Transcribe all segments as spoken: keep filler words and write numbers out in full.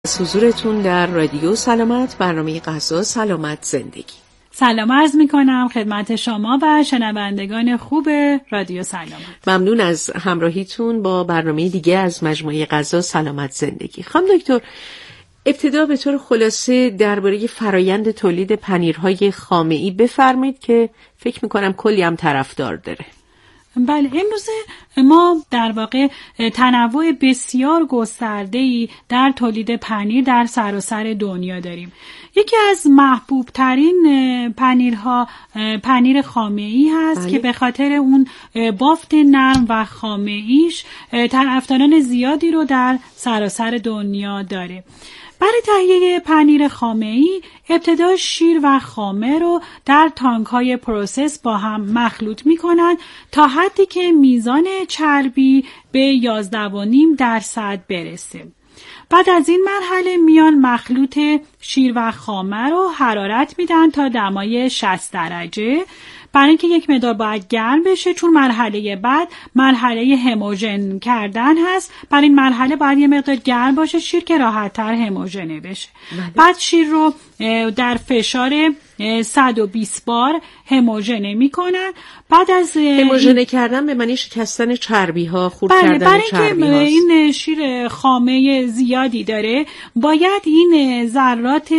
حضورتون در رادیو سلامت، برنامه غذا سلامت زندگی. سلام عرض می کنم خدمت شما و شنوندگان خوب رادیو سلامت. ممنون از همراهیتون با برنامه دیگه از مجموعه غذا سلامت زندگی. خانم دکتر، ابتدا به طور خلاصه درباره فرایند تولید پنیرهای خامه‌ای بفرمایید که فکر می کنم کلی هم طرفدار داره. بله، امروز ما در واقع تنوع بسیار گسترده‌ای در تولید پنیر در سراسر دنیا داریم. یکی از محبوب ترین پنیرها پنیر خامه‌ای هست بله. که به خاطر اون بافت نرم و خامه‌ایش طرفداران زیادی رو در سراسر دنیا داره. برای تهیه پنیر خامه‌ای ابتدا شیر و خامه رو در تانک‌های پروسس با هم مخلوط می‌کنند تا حدی که میزان چربی به یازده و نیم درصد برسه. بعد از این مرحله میان مخلوط شیر و خامه رو حرارت میدن تا دمای شصت درجه، برای اینکه یک مقدار باید گرم بشه، چون مرحله بعد مرحله هموژن کردن هست. برای این مرحله باید یه مقدار گرم باشه شیر که راحت تر هموژنه بشه. بله. بعد شیر رو در فشار صد و بیست بار هموژنه میکنن. بعد از هموژنه کردن به معنی شکستن چربی ها، خورد بله کردن چربی ها. این شیر خامه زیادی داره، باید این ذرات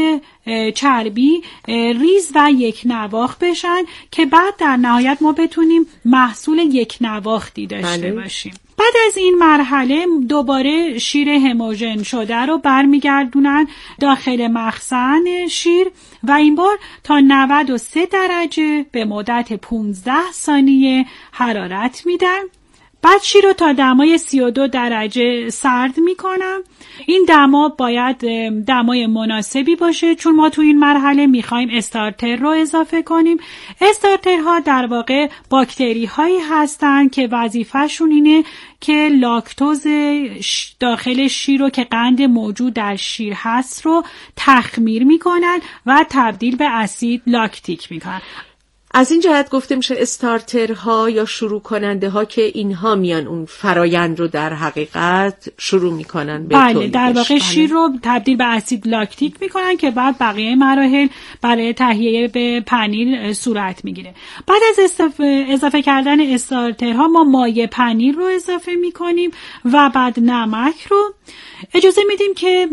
چربی ریز و یک نواخت بشن که بعد در نهایت ما بتونیم محصول یک نواختی داشته بله. باشیم. بعد از این مرحله دوباره شیر هموژن شده رو برمیگردونن داخل مخزن شیر و این بار تا نود و سه درجه به مدت پانزده ثانیه حرارت میدن. بعد شیر رو تا دمای سی و دو درجه سرد میکنم. این دما باید دمای مناسبی باشه، چون ما تو این مرحله میخوایم استارتر رو اضافه کنیم. استارترها در واقع باکتری هایی هستن که وظیفه‌شون اینه که لاکتوز داخل شیر رو که قند موجود در شیر هست رو تخمیر میکنن و تبدیل به اسید لاکتیک میکنن. از این جهت گفته میشه استارترها یا شروع کننده ها که اینها میان اون فرایند رو در حقیقت شروع میکنن به بله تولیدش. در واقع بله. شیر رو تبدیل به اسید لاکتیک میکنن که بعد بقیه مراحل برای تهیه به پنیر صورت میگیره. بعد از اضافه کردن استارترها ما مایه پنیر رو اضافه میکنیم و بعد نمک رو. اجازه میدیم که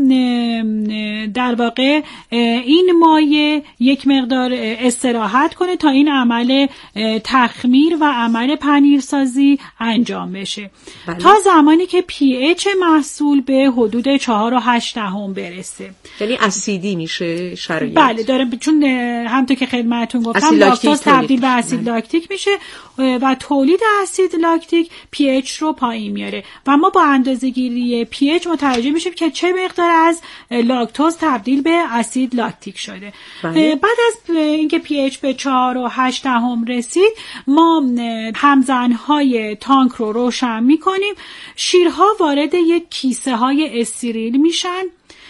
در واقع این مایه یک مقدار استراحت کنه تا این عمل تخمیر و عمل پنیرسازی انجام بشه. بله. تا زمانی که پی اچ محصول به حدود چهار و هشت دهم برسه، یعنی اسیدی میشه شرایط. بله داره، چون همونطور که خدمتتون گفتم لاکتوز تبدیل به اسید بله. لاکتیک میشه و تولید اسید لاکتیک پی اچ رو پایین میاره و ما با اندازه‌گیری پی اچ متوجه میشیم که چه مقدار از لاکتوز تبدیل به اسید لاکتیک شده. بله. بعد از اینکه پی اچ به چهار و هشت دهم رسید، ما همزنهای تانک رو روشن میکنیم. شیرها وارد یک کیسه های استریل میشن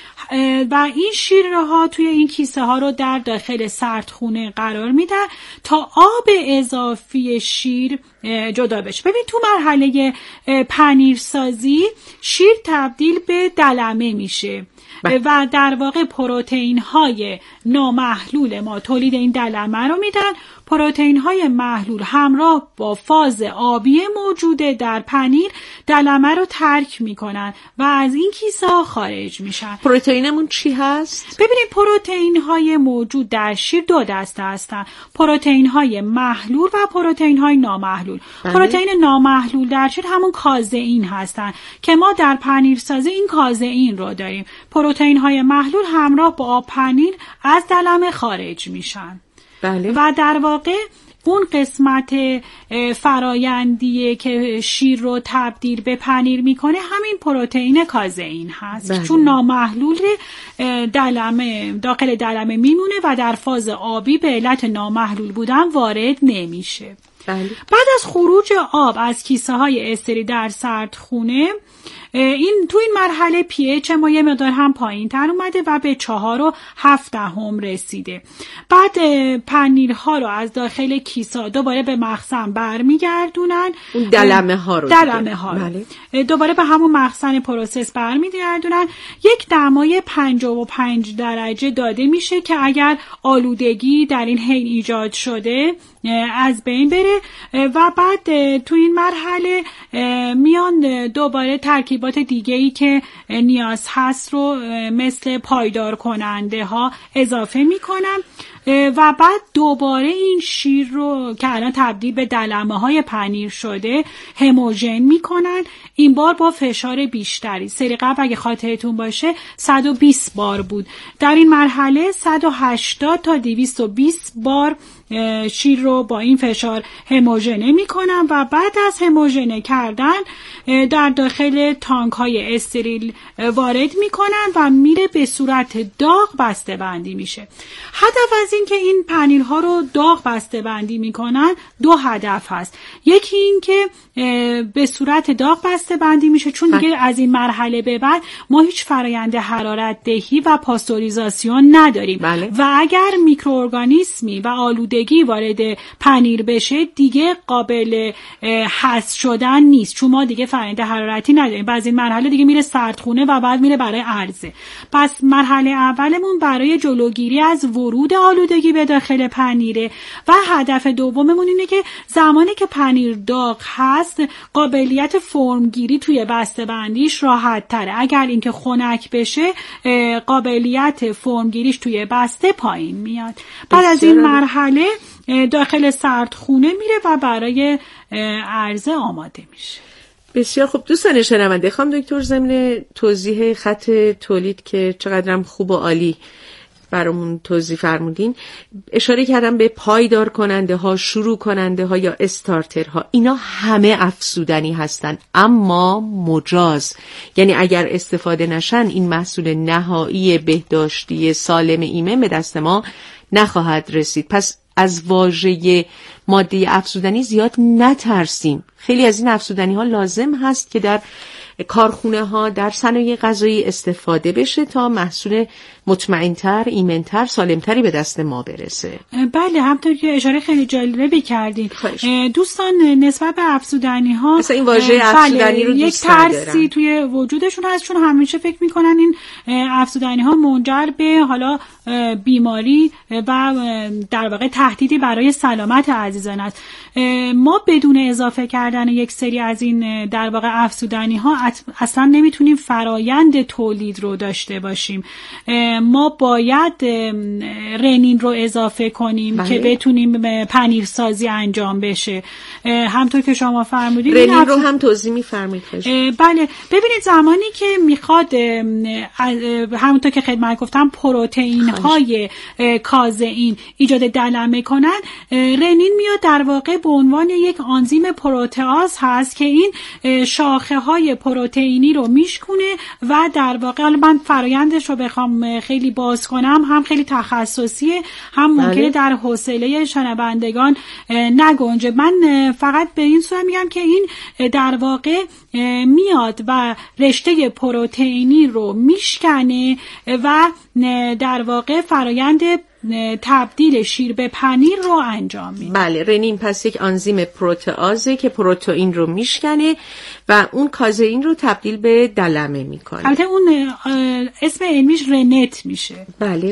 و این شیرها توی این کیسه ها رو در داخل سردخونه قرار میدن تا آب اضافی شیر جدا بشه. ببین تو مرحله پنیرسازی شیر تبدیل به دلمه میشه و در واقع پروتئین های نامحلول ما تولید این دلمه رو میدن. پروتئین های محلول همراه با فاز آبی موجوده در پنیر دلمه رو ترک میکنن و از این کیسه ها خارج میشن. پروتئینمون چی هست؟ ببینید پروتئین های موجود در شیر دو دسته هستن: پروتئین های محلول و پروتئین های نامحلول. بله. پروتئین نامحلول در شیر همون کازئین هستن که ما در پنیرسازی این کازئین رو داریم. پروتئین های محلول همراه با پنیر از دلمه خارج میشن. بله. و در واقع اون قسمت فرایندیه که شیر رو تبدیل به پنیر میکنه همین پروتئین کازئین هست. بله. چون نامحلول دلمه داخل دلمه میمونه و در فاز آبی به علت نامحلول بودن وارد نمیشه. بله. بعد از خروج آب از کیسه های استری در سردخونه، این تو این مرحله پی اچ ما یه مقدار هم پایین تر اومده و به چهار و هفت دهم رسیده. بعد پنیرها رو از داخل کیسه دوباره به مخزن برمیگردونن، اون دلمه ها رو دلمه ها رو بله. دوباره به همون مخزن پروسس برمیگردونن. یک دمای پنجاه و پنج درجه داده میشه که اگر آلودگی در این حین ایجاد شده از بین بره و بعد تو این مرحله میان دوباره ترکیبات دیگه‌ای که نیاز هست رو مثل پایدار کننده ها اضافه میکنن و بعد دوباره این شیر رو که الان تبدیل به دلمه های پنیر شده هموژن میکنن، این بار با فشار بیشتری. سری قبل اگه خاطرتون باشه صد و بیست بار بود، در این مرحله صد و هشتاد تا دویست و بیست بار شیر رو با این فشار هموژنه میکنن و بعد از هموژنه کردن در داخل تانک های استریل وارد میکنن و میره به صورت داغ بسته بندی میشه. هدف از این که این پنیرها رو داغ بسته بندی میکنن دو هدف هست. یکی این که به صورت داغ بسته بندی میشه چون دیگه از این مرحله به بعد ما هیچ فرآیند حرارت دهی و پاستوریزاسیون نداریم بله. و اگر میکروارگانیسمی و آلودگی وارد پنیر بشه دیگه قابل حذف شدن نیست چون ما دیگه فرآیند حرارتی نداریم. بعد این مرحله دیگه میره سردخونه و بعد میره برای عرضه. پس مرحله اولمون برای جلوگیری از ورود آلودگی به داخل پنیره و هدف دوممون اینه که زمانی که پنیر داغ هست قابلیت فرمگیری توی بسته بندیش راحت تره. اگر اینکه خنک بشه قابلیت فرمگیریش توی بسته پایین میاد. بعد از این مرحله داخل سردخونه میره و برای عرضه آماده میشه. بسیار خوب دوستان شنونده، خانم دکتر ضمن توضیح خط تولید که چقدرم خوب و عالی برامون توضیح فرمودین، اشاره کردم به پایدار کننده ها، شروع کننده ها یا استارترها. اینا همه افزودنی هستن اما مجاز، یعنی اگر استفاده نشن این محصول نهایی بهداشتی سالم ایمن به دست ما نخواهد رسید. پس از واژه ماده افزودنی زیاد نترسیم. خیلی از این افزودنی ها لازم هست که در کارخونه ها، در صنایع غذایی استفاده بشه تا محصول مطمئن‌تر، ایمن‌تر، سالم‌تری به دست ما برسه. بله، همونطور که اشاره خیلی جالبی کردین. دوستان نسبت به افزودنی‌ها مثلا این واژه افزودنی رو یک ترسی توی وجودشون هست چون همیشه فکر می‌کنن این افزودنی‌ها منجر به حالا بیماری و در واقع تهدیدی برای سلامت عزیزان است. ما بدون اضافه کردن یک سری از این در واقع افزودنی‌ها اصلا نمیتونیم فرایند تولید رو داشته باشیم. ما باید رنین رو اضافه کنیم بله. که بتونیم پنیر سازی انجام بشه. همونطور که شما فرمودید رنین افز... رو هم توضیح می‌فرمایید. بله، ببینید زمانی که میخواد همونطور که خدمت گفتم پروتئین های کازئین ایجاد دلمه کنن، رنین میاد در واقع به عنوان یک آنزیم پروتئاز هست که این شاخه های پروتئینی رو میشکونه و در واقع حالا من فرایندش رو بخوام خیلی باز کنم هم خیلی تخصصیه هم ممکنه در حوصله شنوندگان نگنجه. من فقط به این صورت میگم که این در واقع میاد و رشته پروتئینی رو میشکنه و در واقع فرایند تبدیل شیر به پنیر رو انجام میده. بله، رنین پس یک آنزیم پروتئازه که پروتئین رو میشکنه و اون کازئین رو تبدیل به دلمه میکنه. البته اون اسم علمیش رنت میشه. بله.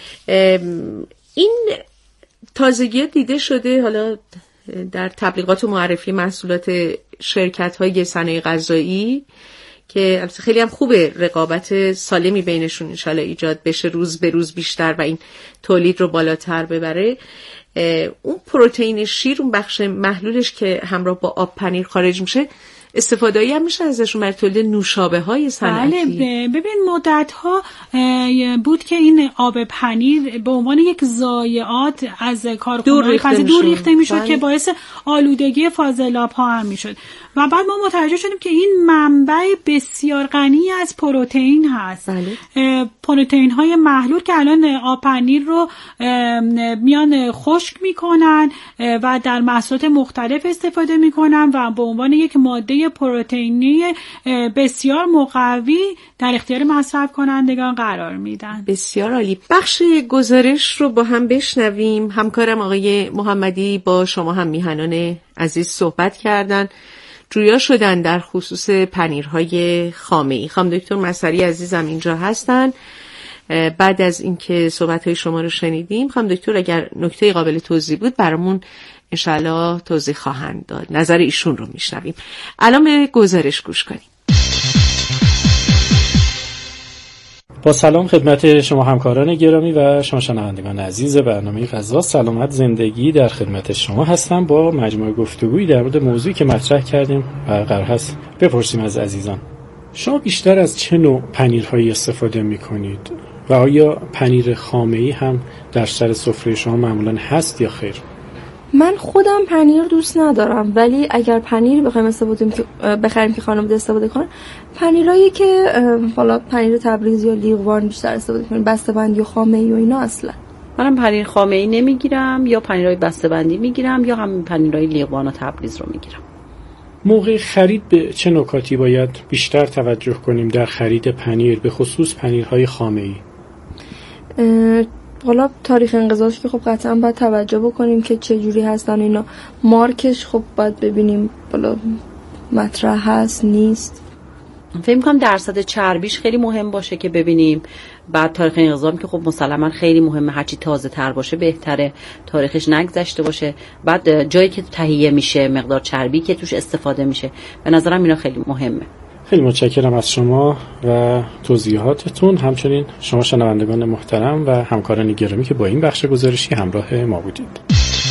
این تازگی دیده شده حالا در تبلیغات و معرفی محصولات شرکت‌های صنایع غذایی که خیلی هم خوبه رقابت سالمی بینشون انشالله ایجاد بشه، روز به روز بیشتر و این تولید رو بالاتر ببره. اون پروتئین شیر، اون بخش محلولش که همراه با آب پنیر خارج میشه، استفاده‌ای هم میشه ازشون برای تولید نوشابه‌های صنعتی. بله، ببین مدت‌ها بود که این آب پنیر به عنوان یک ضایعات از کارخانه‌های فضایی دور ریخته میشد که باعث آلودگی فاضلاب‌ها هم میشد و بعد ما متوجه شدیم که این منبع بسیار غنی از پروتئین هست. بله. پروتئین های محلول که الان آب پنیر رو میان خشک میکنن و در محصولات مختلف استفاده میکنن و به عنوان یک ماده پروتئینی بسیار مقوی در اختیار مصرف کنندگان قرار میدن. بسیار عالی. بخش گزارش رو با هم بشنویم. همکارم آقای محمدی با شما هم میهنان عزیز صحبت کردن، جویا شدن در خصوص پنیرهای خامه‌ای. خانم دکتر مسری عزیزم اینجا هستن. بعد از اینکه صحبت‌های شما رو شنیدیم، خانم دکتر اگر نکته قابل توضیح بود برامون انشالله توضیح خواهند داد. نظر ایشون رو میشنویم. الان به گزارش گوش کنیم. با سلام خدمت شما همکاران گرامی و شما شنوندگان عزیز برنامه غذا سلامت زندگی، در خدمت شما هستم با مجموعه گفتگویی در مورد موضوعی که مطرح کردیم و قرار هست بپرسیم از عزیزان. شما بیشتر از چه نوع پنیرهایی استفاده می‌کنید و آیا پنیر خامه‌ای هم در سر سفره شما معمولاً هست یا خیر؟ من خودم پنیر دوست ندارم، ولی اگر پنیر بخوایم استفاده که بخریم که خانواده استفاده کنن، پنیرایی که حالا پنیر تبریز یا لیقوان بیشتر استفاده کنیم، بسته‌بندی و خامه‌ای و اینا. اصلا منم پنیر خامه‌ای نمیگیرم، یا پنیرای بسته‌بندی میگیرم یا هم پنیرای لیقوان و تبریز رو میگیرم. موقع خرید به چه نکاتی باید بیشتر توجه کنیم در خرید پنیر، به خصوص پنیرهای خامه‌ای؟ حالا تاریخ انقضاض که خب قطعا باید توجه بکنیم که چه جوری هستن اینا. مارکش خب باید ببینیم بالا مطرح هست نیست. فکر می‌کنم درصد چربیش خیلی مهم باشه که ببینیم. بعد تاریخ انقضاض که خب مسلماً خیلی مهمه، هرچی تازه تر باشه بهتره، تاریخش نگذشته باشه. بعد جایی که تهیه میشه، مقدار چربی که توش استفاده میشه، به نظرم اینا خیلی مهمه. خیلی متشکرم از شما و توضیحاتتون، همچنین شما شنوندگان محترم و همکاران گرامی که با این بخش گزارشی همراه ما بودید.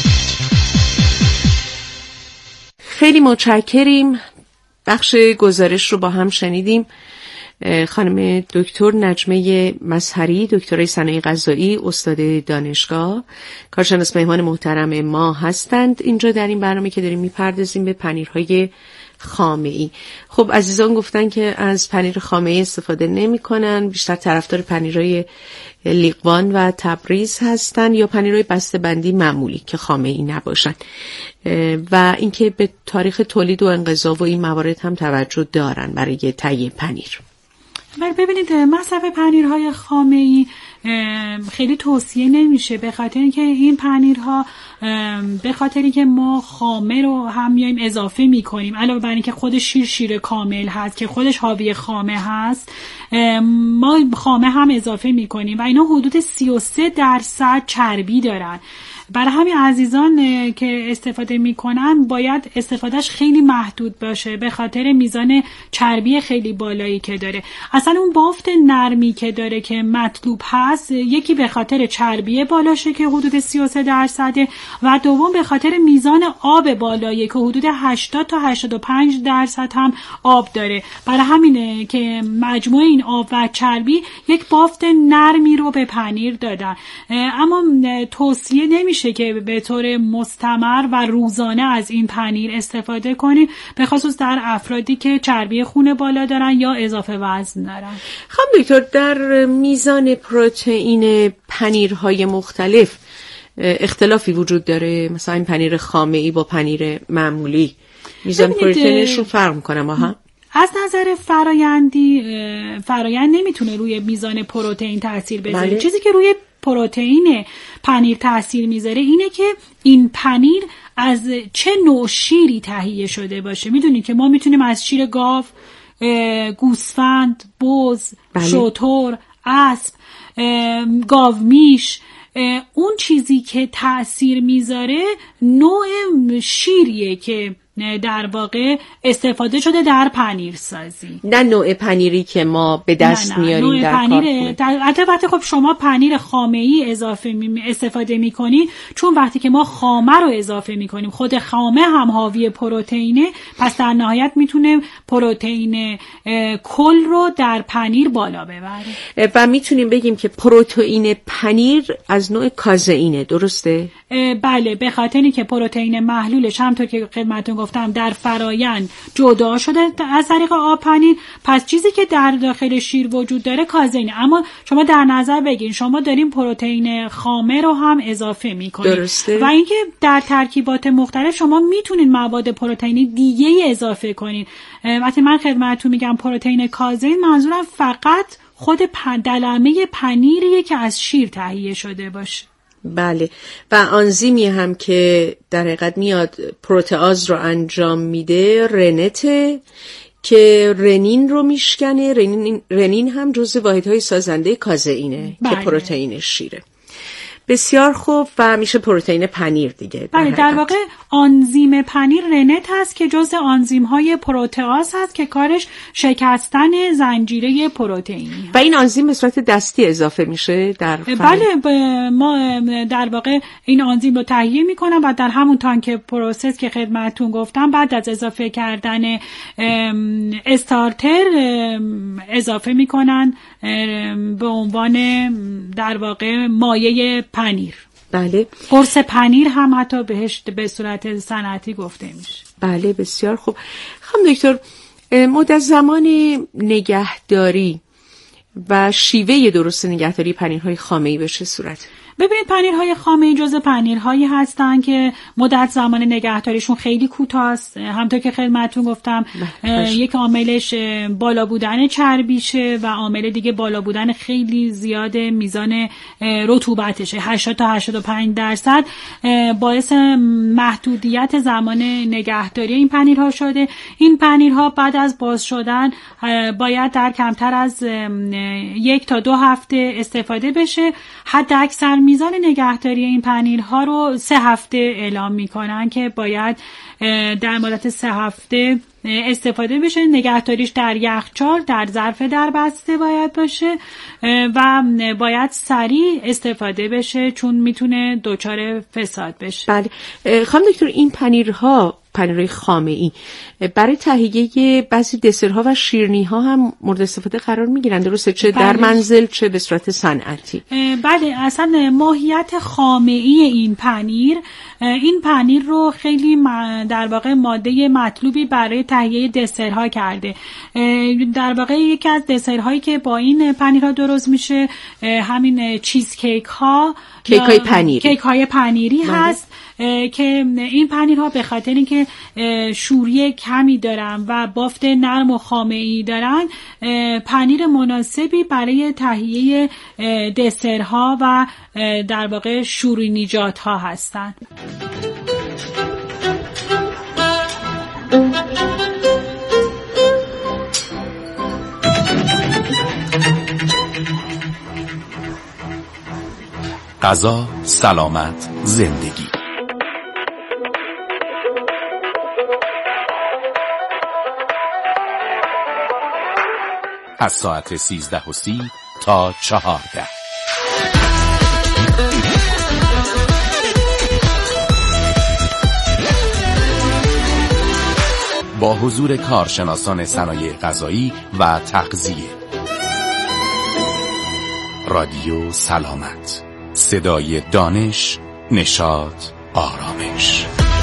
خیلی متشکریم. بخش گزارش رو با هم شنیدیم. خانم دکتر نجمه مظهری، دکترای صنایع غذایی، استاد دانشگاه، کارشناس مهمان محترم ما هستند اینجا در این برنامه که داریم میپردازیم به پنیرهای خامه‌ای. خب عزیزان گفتن که از پنیر خامه‌ای استفاده نمی‌کنن، بیشتر طرفدار پنیرهای لیقوان و تبریز هستن یا پنیرهای بسته‌بندی معمولی که خامه‌ای نباشن، و اینکه به تاریخ تولید و انقضا و این موارد هم توجه دارن برای تهیه پنیر. ببینید مصرف پنیرهای خامه‌ای خیلی توصیه نمیشه، به خاطر اینکه این پنیرها به خاطر اینکه ما خامه رو هم میایم اضافه میکنیم، علاوه بر اینکه خودش شیر شیر کامل هست که خودش حاوی خامه هست، ما خامه هم اضافه میکنیم و اینا حدود سی و سه درصد چربی دارن. برای همین عزیزان که استفاده میکنن باید استفادهش خیلی محدود باشه، به خاطر میزان چربی خیلی بالایی که داره. اصلا اون بافت نرمی که داره که مطلوب هست، یکی به خاطر چربی بالاشه که حدود سی و سه درصده و دوم به خاطر میزان آب بالایی که حدود هشتاد تا هشتاد و پنج درصد هم آب داره. برای همینه که مجموع این آب و چربی یک بافت نرمی رو به پنیر دادن. اما توصیه نمیشه که به طور مستمر و روزانه از این پنیر استفاده کنیم، به خصوص در افرادی که چربی خون بالا دارن یا اضافه وزن دارن. خانم دکتر، در میزان پروتئین پنیرهای مختلف اختلافی وجود داره؟ مثلا این پنیر خامه‌ای با پنیر معمولی میزان پروتئینشون فرق می‌کنه با هم؟ از نظر فرایندی فرایند نمیتونه روی میزان پروتئین تاثیر بذاره. بله. چیزی که روی پروتئین پنیر تاثیر میذاره اینه که این پنیر از چه نوع شیری تهیه شده باشه. میدونید که ما میتونیم از شیر گاو، گوسفند، بز، بله. شتر، اسب، گاومیش، اون چیزی که تأثیر میذاره نوع شیریه که در واقع استفاده شده در پنیر سازی. نه نوع پنیری که ما به دست نه نه. میاریم نوع در پنیر در البته خب شما پنیر خامه‌ای اضافه می استفاده می‌کنید، چون وقتی که ما خامه رو اضافه می‌کنیم خود خامه هم حاوی پروتئینه، پس در نهایت میتونه پروتئین کل رو در پنیر بالا ببره و میتونیم بگیم که پروتئین پنیر از نوع کازئینه، درسته؟ بله، به خاطر اینکه پروتئین محلولش همونطور که خدمتتون گفتم در فرایند جدا شده از طریق آب پنیر، پس چیزی که در داخل شیر وجود داره کازئینه. اما شما در نظر بگین شما دارین پروتئین خامه رو هم اضافه میکنید، درسته؟ و اینکه در ترکیبات مختلف شما میتونین مواد پروتئینی دیگه اضافه کنین. وقتی من خدمتتون میگم پروتئین کازئین، منظورم فقط خود دلمه پنیریه که از شیر تهیه شده باشه. بله، و آنزیمی هم که در حقیقت میاد پروتئاز رو انجام میده رنته که رنین رو میشکنه. رنین, رنین هم جزو واحدهای سازنده کازئینه. بله. که پروتئین شیره. بسیار خوب، و میشه پروتئین پنیر دیگه. بله، در واقع آنزیم پنیر رنت هست که جزء آنزیم های پروتئاز هست که کارش شکستن زنجیره پروتئینی. و این آنزیم به صورت دستی اضافه میشه در بله، ما در واقع این آنزیم رو تهیه میکنن و در همون تانک پروسس که خدمتتون گفتم بعد از اضافه کردن استارتر اضافه میکنن به عنوان در واقع مایه پنیر. بله، قرص پنیر هم حتی بهش به صورت صنعتی گفته میشه. بله، بسیار خوب. خانم دکتر، مدت زمان نگهداری و شیوه درست نگهداری پنیرهای خامه‌ای به چه صورت؟ ببینید، پنیرهای خامه‌ای جزء پنیرهایی هستن که مدت زمان نگهداریشون خیلی کوتاست. همونطور که خدمتتون گفتم یک عاملش بالا بودن چربیشه و عامل دیگه بالا بودن خیلی زیاد میزان رطوبتشه. هشتاد تا هشتاد و پنج درصد باعث محدودیت زمان نگهداری این پنیرها شده. این پنیرها بعد از باز شدن باید در کمتر از یک تا دو هفته استفاده بشه. حد اکثر میزان نگهداری این پنیرها رو سه هفته اعلام میکنن که باید در مدت سه هفته استفاده بشه. نگهداریش در یخچال در ظرف دربسته باید باشه و باید سریع استفاده بشه چون میتونه دچار فساد بشه. بله خانم دکتر، این پنیرها پنیرهای خامه‌ای برای تهیه بعضی دسرها و شیرینی‌ها هم مورد استفاده قرار می‌گیرن، درسته؟ چه بله. در منزل چه به صورت صنعتی. بله، اصلا ماهیت خامه‌ای این پنیر این پنیر رو خیلی در واقع ماده مطلوبی برای تهیه دسرها کرده. در واقع یکی از دسرهایی که با این پنیرها درست میشه همین چیز کیک ها، کیک های پنیری کیک های پنیری هست که این پنیرها به خاطر اینکه شوری کمی دارن و بافت نرم و خامه‌ای دارن، پنیر مناسبی برای تهیه دسرها و در واقع شورینیجات ها هستن. غذا، سلامت، زندگی. از ساعت سیزده و سی تا چهارده. با حضور کارشناسان صنایع غذایی و تغذیه. رادیو سلامت، صدای دانش، نشاط، آرامش.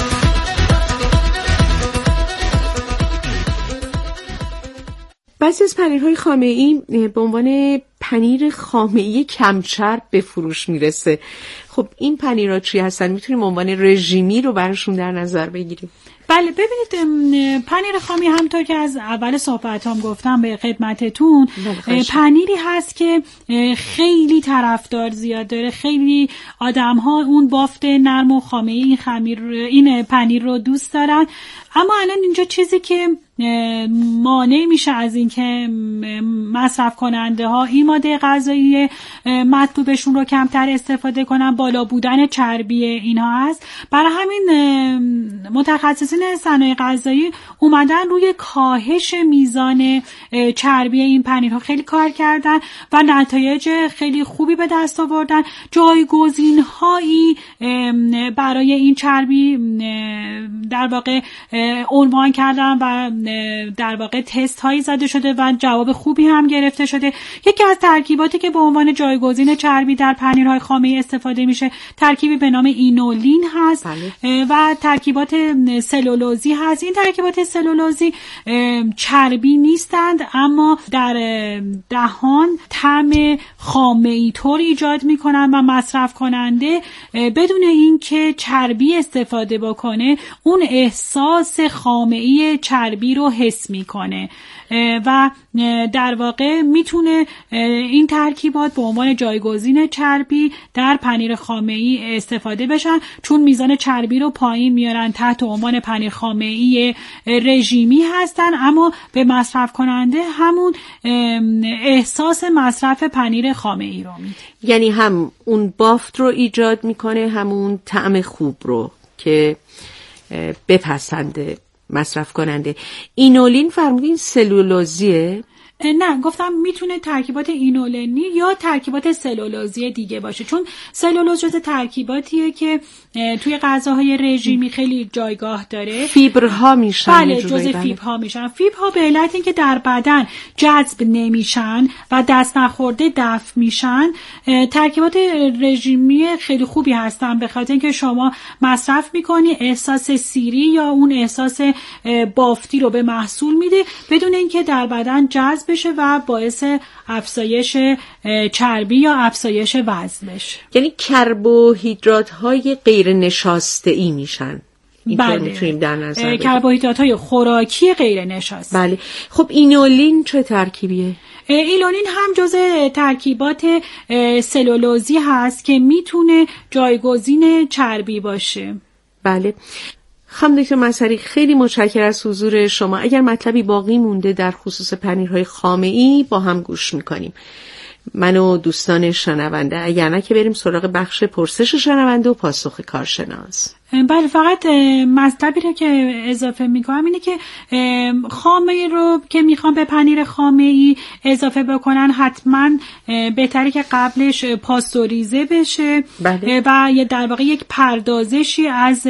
بعضی از پنیرهای خامه‌ای به عنوان پنیر خامه‌ای کم چرب به فروش میرسه. خب این پنیرها چی هستن؟ میتونیم عنوان رژیمی رو براشون در نظر بگیریم؟ بله، ببینید پنیر خامی همونطور که از اول صحبت هم گفتم به خدمتتون، پنیری هست که خیلی طرفدار زیاد داره. خیلی آدم ها اون بافت نرم و خامه این خمیر این پنیر رو دوست دارن. اما الان اینجا چیزی که مانع میشه از اینکه مصرف کننده ها این ماده غذایی مطلوبشون رو کمتر استفاده کنن، بالا بودن چربی اینها هست. برای همین متخصصین صنایع غذایی اومدن روی کاهش میزان چربی این پنیرها خیلی کار کردن و نتایج خیلی خوبی به دست آوردن. جایگزین هایی برای این چربی در واقع عنوان کردن و در واقع تست هایی زده شده و جواب خوبی هم گرفته شده. یکی از ترکیباتی که به عنوان جایگزین چربی در پنیرهای خامه‌ای استفاده میشه ترکیبی به نام اینولین هست. بله. و ترکیبات سلولوزی هست. این ترکیبات سلولوزی چربی نیستند اما در دهان طعم خامه‌ای طور ایجاد میکنن و مصرف کننده بدون اینکه چربی استفاده بکنه اون احساس خامه‌ای چربی رو حس میکنه و در واقع میتونه این ترکیبات به عنوان جایگزین چربی در پنیر خامه‌ای استفاده بشن، چون میزان چربی رو پایین میارن، تحت عنوان پنیر خامه‌ای رژیمی هستن اما به مصرف کننده همون احساس مصرف پنیر خامه‌ای رو میده. یعنی هم اون بافت رو ایجاد میکنه، همون طعم خوب رو که بپسنده مصرف کننده. اینولین فرمودین سلولوزیه؟ نه، گفتم میتونه ترکیبات اینولینی یا ترکیبات سلولوزی دیگه باشه، چون سلولوز جز ترکیباتیه که توی غذاهای رژیمی خیلی جایگاه داره. فیبرها میشن. بله، جز فیبرها میشن. فیبرها به علت اینکه در بدن جذب نمیشن و دست نخورده دفع میشن، ترکیبات رژیمی خیلی خوبی هستن به خاطر اینکه شما مصرف میکنی، احساس سیری یا اون احساس بافتی رو به محصول میده بدون اینکه در بدن جذب بشه و باعث افزایش چربی یا افزایش وزن بشه. یعنی کربوهیدرات های غیر نشاسته ای میشن. بله. میتونیم در نظر بگیریم کربوهیدرات های خوراکی غیر نشاسته. بله. خب اینولین چه ترکیبیه؟ اینولین هم جزء ترکیبات سلولوزی هست که میتونه جایگزین چربی باشه. بله. خانم دکتر مسری خیلی متشکرم از حضور شما. اگر مطلبی باقی مونده در خصوص پنیرهای خامه‌ای با هم گوش میکنیم، من و دوستان شنونده. اگر نه که بریم سراغ بخش پرسش شنونده و پاسخ کارشناس. بله، فقط مطلبی رو که اضافه میکنم اینه که خامه رو که میخوام به پنیر خامه‌ای اضافه بکنن حتما بهتره که قبلش پاستوریزه بشه. بله. و در واقع یک پردازشی از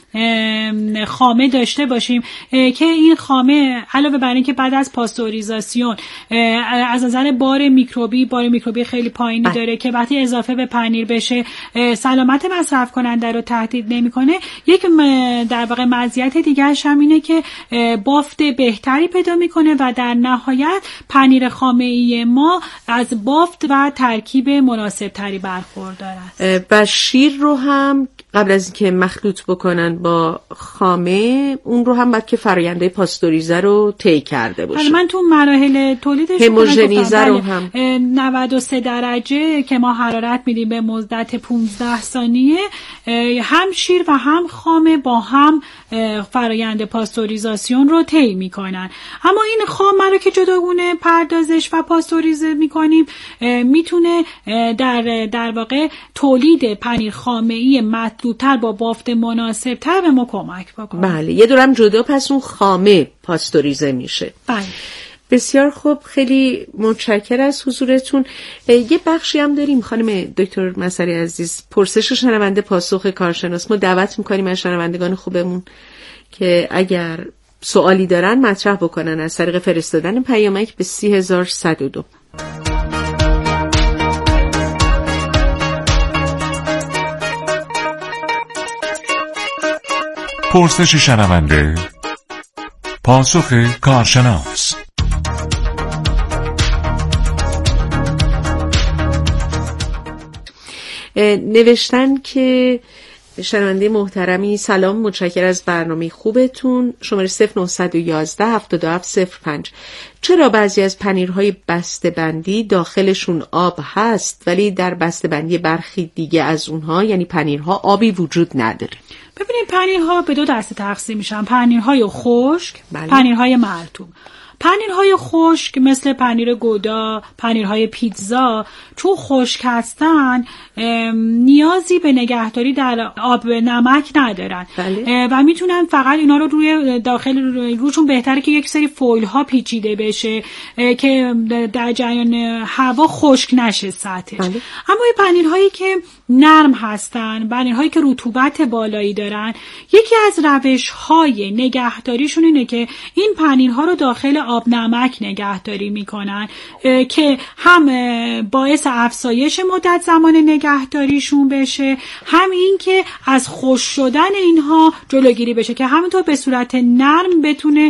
خامه داشته باشیم که این خامه علاوه بر این که بعد از پاستوریزاسیون از نظر بار میکروبی بار میکروبی خیلی پایینی بله. داره که وقتی اضافه به پنیر بشه سلامت مصرف کننده رو تهدید نمیکنه. یک در واقع مزیت دیگرش هم اینه که بافت بهتری پیدا میکنه و در نهایت پنیر خامه‌ای ما از بافت و ترکیب مناسب تری برخوردار است. و شیر رو هم قبل از اینکه مخلوط بکنن با خامه اون رو هم باید که فراینده پاستوریزه رو طی کرده باشه. من تو مراحل تولیدش هموژنیزه رو هم نود و سه درجه که ما حرارت میدیم به مدت پانزده ثانیه هم شیر و هم خامه با هم فرایند پاستوریزاسیون رو طی میکنن. اما این خامه رو که جداگونه پردازش و پاستوریزه میکنیم میتونه در در واقع تولید پنیر خامه‌ای مطلوب‌تر با بافت مناسب‌تر به ما کمک بکنه. بله، یه دورم جدا پس اون خامه پاستوریزه میشه. بله. بسیار خوب، خیلی متشکرم از حضورتون. یه بخشی هم داریم خانم دکتر مسری عزیز، پرسش شنونده پاسخ کارشناس. ما دعوت میکنیم از شنوندگان خوبمون که اگر سوالی دارن مطرح بکنن از طریق فرستادن پیامک به سی هزار و صد و دو. پرسش شنونده پاسخ کارشناس. نوشتن که شنونده محترمی سلام، متشکرم از برنامه خوبتون. شماره صفر نه یک یک هفت هفت صفر پنج. چرا بعضی از پنیرهای بسته‌بندی داخلشون آب هست ولی در بسته‌بندی برخی دیگه از اونها یعنی پنیرها آبی وجود نداره؟ ببینید پنیرها به دو دسته تقسیم میشن، پنیرهای خشک، بله. پنیرهای مرطوب. پنیرهای خشک مثل پنیر گودا، پنیرهای پیتزا چون خشک هستن نیازی به نگهداری در آب نمک ندارن. بله. و میتونن فقط اینا رو روی داخل روشون بهتره که یک سری فویل ها پیچیده بشه که در جریان هوا خشک نشه سطحش. بله. اما این پنیرهایی که نرم هستن، پنیرهایی که رطوبت بالایی دارن، یکی از روش‌های نگهداریشون اینه که این پنیرها رو داخل آب نمک نگهداری میکنن که هم باعث افزایش مدت زمان نگهداریشون بشه، هم این که از خشک شدن اینها جلوگیری بشه که همینطور به صورت نرم بتونه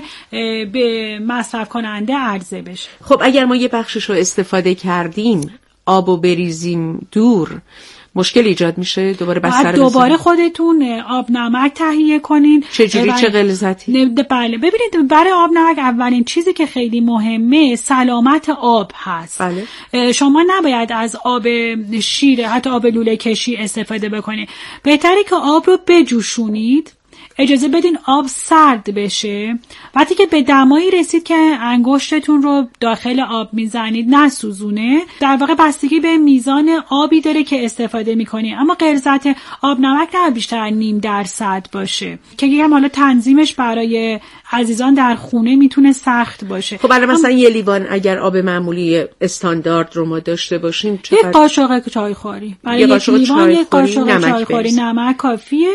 به مصرف کننده عرضه بشه. خب اگر ما یه بخشش رو استفاده کردیم آبو بریزیم دور مشکل ایجاد میشه؟ دوباره بستر دوباره خودتون آب نمک تهیه کنین. چجوری؟ چه غلظتی؟ بله ببینید برای آب نمک اولین چیزی که خیلی مهمه سلامت آب هست. بله. شما نباید از آب شیر حتی آب لوله کشی استفاده بکنید. بهتره که آب رو بجوشونید، اجازه بدین آب سرد بشه. وقتی که به دمایی رسید که انگشتتون رو داخل آب میزنید نسوزونه، در واقع بستگی به میزان آبی داره که استفاده میکنی. اما غلظت آب نمک نه بیشتر نیم درصد باشه که یکم حالا تنظیمش برای عزیزان در خونه میتونه سخت باشه. خب الان مثلا یه لیوان اگر آب معمولی استاندارد رو ما داشته باشیم یک قاشق چای خوری برای یک لیوان یک قاشق چای خوری نمک کافیه.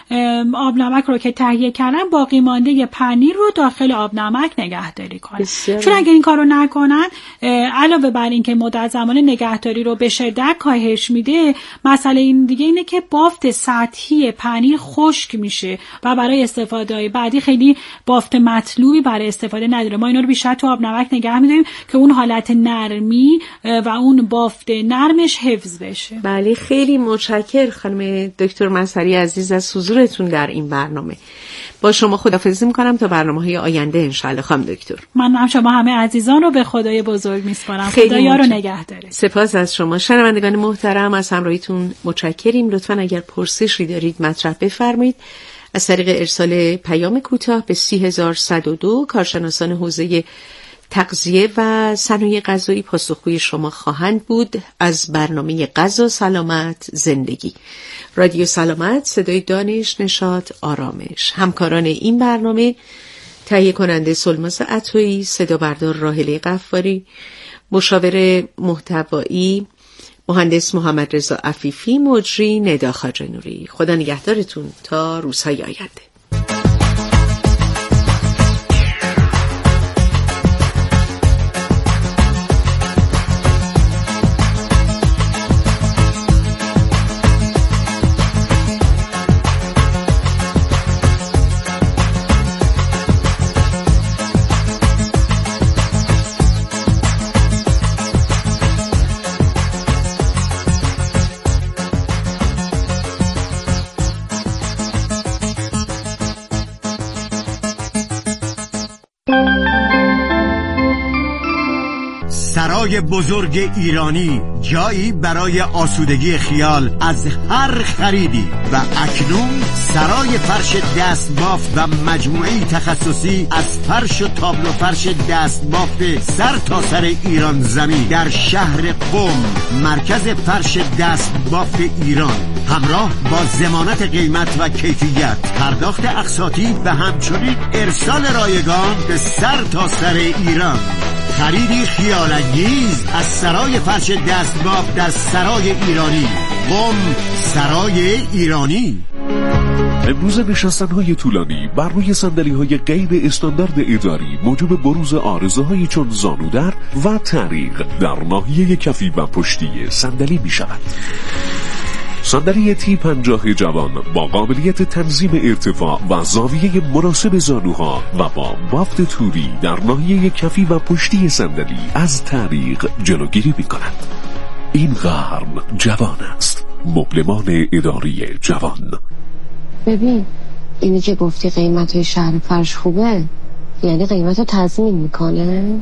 آب نمک رو که تهیه کردن باقی مانده پنیر رو داخل آب نمک نگهداری کنن. چون اگر این کارو نکنن علاوه بر این که مدت زمان نگهداری رو به شدت کاهش میده، مسئله این دیگه اینه که بافت سطحی پنیر خشک میشه و برای استفاده بعدی خیلی بافت مطلوبی برای استفاده نداره. ما اینا رو بیشتر تو آب نمک نگه میداریم که اون حالت نرمی و اون بافت نرمش حفظ بشه. بله خیلی متشکرم خانم دکتر مظهری عزیز از حضورتون در این برنامه. با شما خداحافظی میکنم تا برنامه‌های آینده انشالله خانم دکتر. من هم شما همه عزیزان رو به خدای بزرگ میسپارم. خدا یار رو نگه داره. سپاس از شما. شنوندگان محترم از همراهیتون متشکریم. لطفاً اگر پرسشی دارید مطرح بفرمایید از طریق ارسال پیام کوتاه به سی هزار و صد و دو. کارشناسان حوزه تغذیه و صنایع غذایی پاسخگوی شما خواهند بود. از برنامه غذا سلامت زندگی، رادیو سلامت، صدای دانش، نشاط، آرامش. همکاران این برنامه تهیه کننده سلماز عطایی، صدا بردار راهله غفاری، مشاور محتوایی مهندس محمد رضا عفیفی، مجری ندا خواجه نوری. خدا نگهدارتون تا روزهای آینده. سرای بزرگ ایرانی، جایی برای آسودگی خیال از هر خریدی. و اکنون سرای فرش دستبافت و مجموعه تخصصی از فرش و تابلو فرش دستبافت سر تا سر ایران زمین در شهر قم، مرکز فرش دستبافت ایران، همراه با ضمانت قیمت و کیفیت، پرداخت اقساطی و همچنین ارسال رایگان به سر تا سر ایران. خریدی خیال‌انگیز از سرای فرش دستبافت در سرای ایرانی. قم، سرای ایرانی. امروز نشستن‌های طولانی بر روی صندلی‌های غیر استاندارد اداری موجب بروز عارضه‌هایی چون زانودر و تعریق در ناحیه کفی و پشتی صندلی می‌شود. صندلی تی پنجاه جوان با قابلیت تنظیم ارتفاع و زاویه مناسب زانوها و با بافت توری در ناحیه کفی و پشتی صندلی از تعریق جلوگیری می‌کند. این قرن جوان است. مبلمان اداری جوان. ببین اینی که گفتی قیمت های شهر فرش خوبه، یعنی قیمت رو تضمین میکنه؟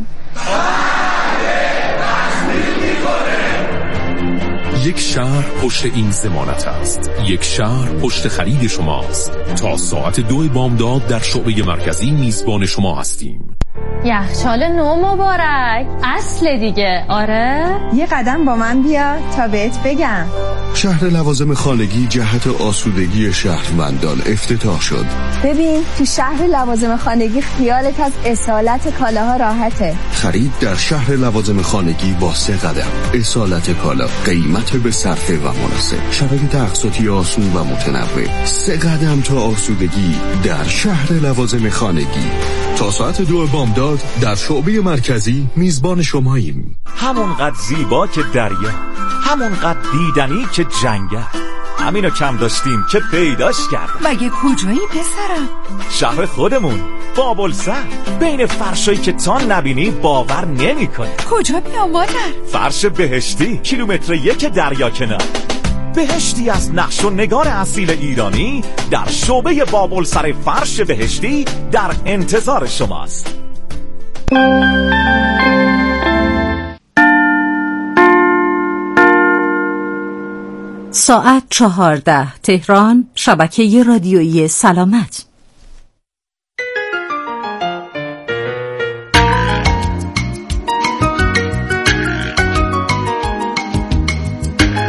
یک شهر پشت این ضمانت است. یک شهر پشت خرید شماست. تا ساعت دو بامداد در شعبه مرکزی میزبان شما هستیم. یخچال نو مبارک، اصل دیگه. آره یه قدم با من بیا تا بهت بگم. شهر لوازم خانگی جهت آسودگی شهروندان افتتاح شد. ببین تو شهر لوازم خانگی خیالت از اصالت کالاها راحته. خرید در شهر لوازم خانگی با سه قدم. اصالت کالا، قیمت به صرفه و مناسب، شرایط اقساطی آسون و متنوع. سه قدم تا آسودگی در شهر لوازم خانگی. تا ساعت دو بامداد در شعبه مرکزی میزبان شماییم. همونقدر زیبا که دریا، همونقدر دیدنی که جنگل. همینو کم داشتیم که پیداش کردم. مگه کجایی پسرم؟ شهر خودمون، بابلسر. بین فرشایی که تا نبینی باور نمی کنی. کجا بیام مادر؟ فرش بهشتی، کیلومتر یک دریا کنار. بهشتی از نقش و نگار اصیل ایرانی در شعبه بابلسر فرش بهشتی در انتظار شماست. ساعت چهارده، تهران، شبکه رادیویی سلامت.